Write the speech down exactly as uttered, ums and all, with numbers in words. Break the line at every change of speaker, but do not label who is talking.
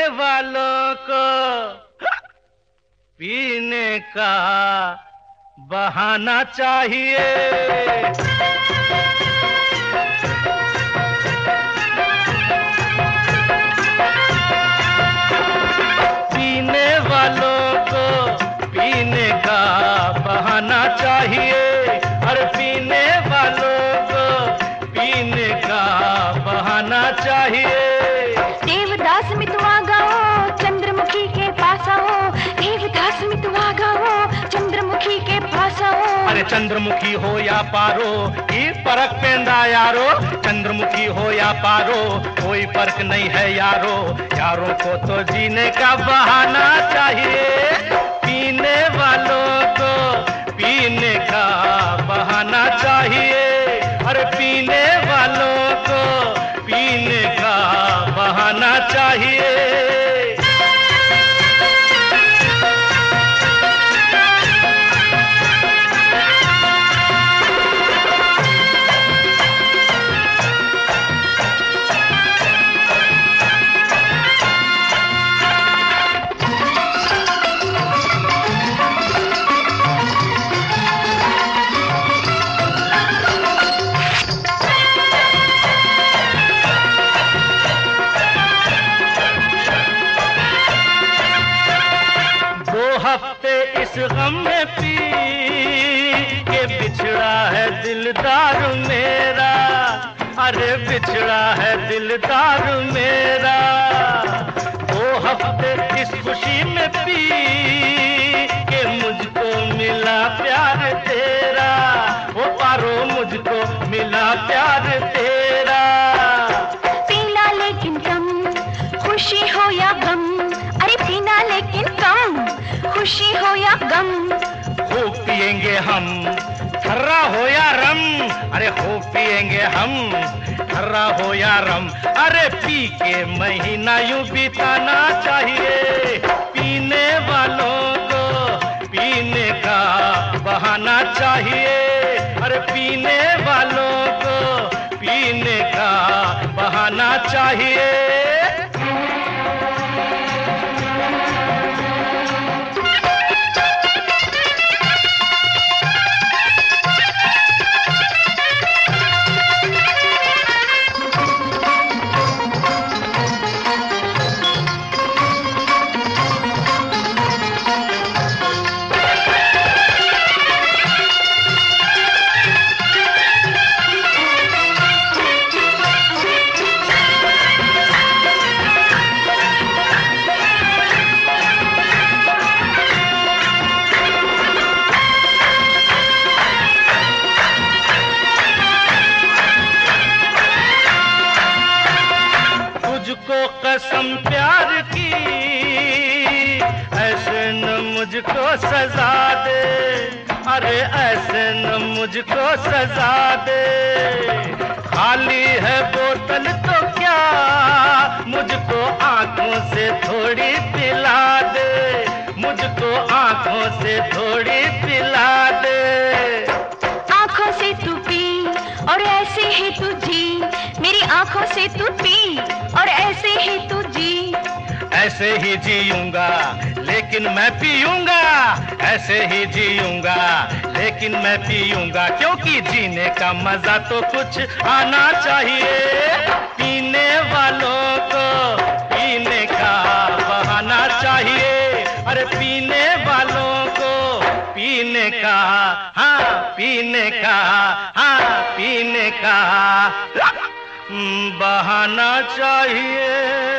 वालों को पीने का बहाना चाहिए। पीने वालों को पीने का बहाना चाहिए। और पीने वालों को पीने का बहाना चाहिए।
देवदास मितवा गाओ, चंद्रमुखी के पास आओ। देवदास मितवा गाओ, चंद्रमुखी के पास आओ।
अरे चंद्रमुखी हो या पारो, ये फर्क पेंदा यारो। चंद्रमुखी हो या पारो, कोई फर्क नहीं है यारो। यारों को तो जीने का बहाना चाहिए। पीने वालों को पीने का बहाना चाहिए। अरे पीने वालों को पीने का बहाना चाहिए। हफ्ते इस गम में पी के बिछड़ा है दिलदार मेरा। अरे बिछड़ा है दिलदार मेरा। दो हफ्ते इस खुशी में पी के मुझको मिला प्यार तेरा। वो पारो मुझको मिला प्यार तेरा।
पीना लेकिन कम, खुशी हो या गम। अरे पीना लेकिन कम, खुशी हो या गम।
खूब पिएंगे हम, ठर्रा हो या रम। अरे खूब पिएंगे हम, ठर्रा हो या रम। अरे पी के महीना यूं बिताना चाहिए। पीने वालों को पीने का बहाना चाहिए। अरे पीने वालों को पीने का बहाना चाहिए। तुझको कसम प्यार की, ऐसे न मुझको सजा दे। अरे ऐसे न मुझको सजा दे। खाली है बोतल तो क्या, मुझको आंखों से थोड़ी पिला दे। मुझको आंखों से थोड़ी पिला दे।
आंखों से तू पी और ऐसे ही तू जी। मेरी आंखों से तू पी और ऐसे ही तू जी।
ऐसे ही जीऊंगा लेकिन मैं पीऊंगा। ऐसे ही जीऊंगा लेकिन मैं पीऊंगा। क्योंकि जीने का मजा तो कुछ आना चाहिए। पीने वालों को पीने का बहाना चाहिए। अरे पीने वालों को पीने का, हाँ पीने का, हाँ पीने का बहाना चाहिए।